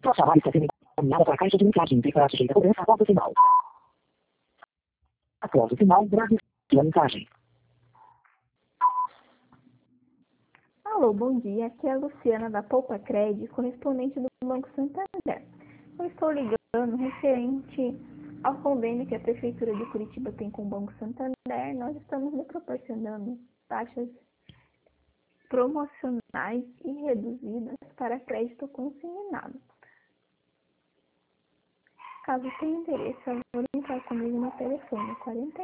Sua chamada está sendo encaminhada para a caixa de mensagem para sujeita a cobrança após o sinal. Após o sinal, grave sua mensagem. Alô, bom dia. Aqui é a Luciana da Poupa Cred, correspondente do Banco Santander. Eu estou ligando referente ao convênio que a Prefeitura de Curitiba tem com o Banco Santander. Nós estamos lhe proporcionando taxas promocionais e reduzidas para crédito consignado. Caso tenha interesse, eu vou entrar comigo no telefone 41